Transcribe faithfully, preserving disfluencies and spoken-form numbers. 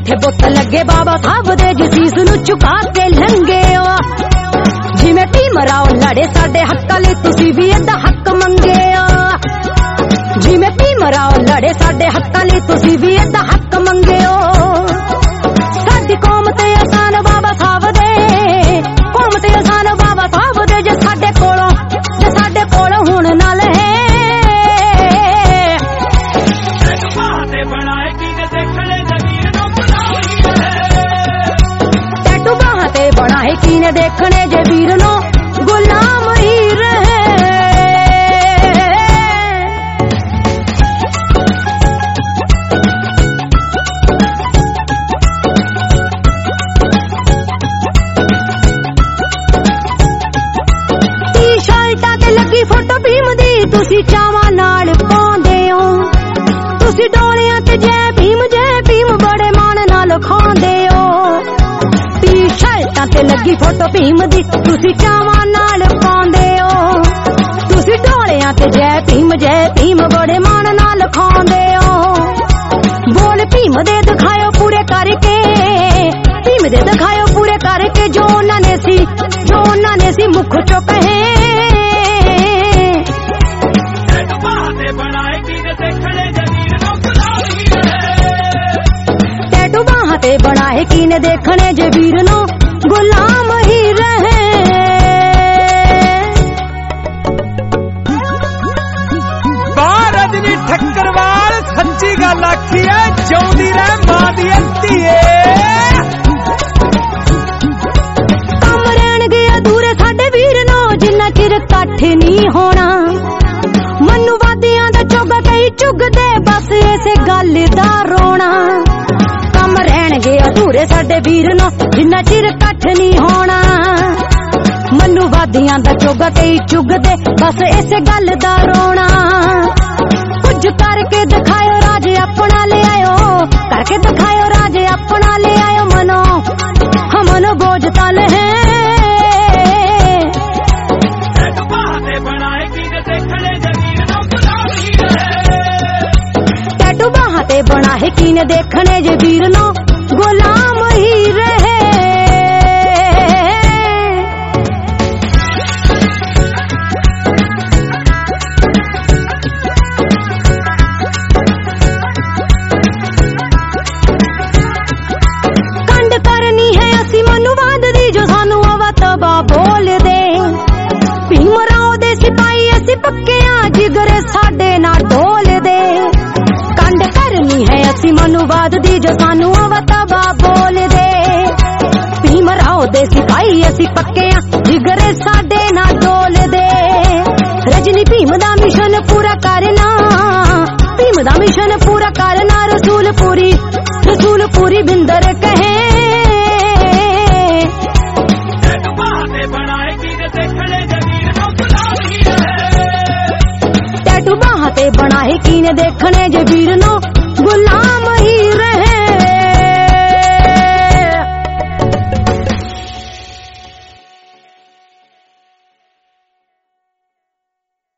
जिथे बुत लगे बाबा साहब दे जसीस नू झुका के लंघे ओ जिवें भीमराव लड़े साडे हक्कां लई तुसीं भी इहदा हक मंगे ओ जिवें भीमराव लड़े साडे हक्कां लई तुसीं भी इहदा हक मंगे ओ साडी कौम ते आसान बाबा साहब दे कौम ते आसान बाबा साहब दे जे साडे कोलों जे साडे कोलों हुण ना लहे टैटू बाहां ते बनाए कीने देखने जे वीर नो गुलाम ही रहे लगी फोटो भीम दी तुसी चावां नाल पाउंदे हो तुसी डोलियां ते जय भीम जय भीम बड़े मान नाल खांदे हो टी शर्टां ते लगी फोटो भीम दी तुसी चावां नाल पाउंदे हो तुसी डोलियां ते जय भीम जय भीम बड़े मान नाल खांदे हो बोल भीम दे दिखायो पूरे करके भीम दे दिखायो पूरे करके जो उन्हां ने सी जो उन्हां ने सी मुख चो कहे टैटू बाहां ते बनाए कीने देखने जे वीर नो गुलाम ही रहे रजनी ठक्करवाल सच्ची गल आखी है जिउंदी रह मां दी धीए कम रहणगे अधूरे साडे वीर नो जिन्ना चिर कट्ठ नहीं होना मनुवादियां दा चोगा कई चुगदे बस इसे गल दा रोना कम रहणगे अधूरे साडे वीर नो जिन्ना चिर कट्ठ नहीं होना मनुवादियां दा चोगा कई चुगदे बस इसे गल दा रोना कुछ करके दिखायो राज अपना ले आयो करके दिखायो राज अपना ले आयो मनो हम मनो बोझ तल है टैटू बाहां ते बनाए कीने देखने जे वीर नो गुलाम ही रहे कंड करनी है असी मनुवाद दी जो सानू आवा तबा बोल दे भीमराव दे सिपाही असी पक्के आ जिगरे साडे ना ढोल दे कंड करनी है असी मनुवाद दी जो सानू आवा तबा बोल दे भीमराव दे सिपाही असी पक्के आ जिगरे साडे ना ढोल दे रजनी भीम दा मिशन पूरा करना भीम दा मिशन पूरा करना रसूल पूरी रसूल पूरी बिंदर कहे टैटू बाहां ते बनाए कीने देखने जे वीर नो गुलाम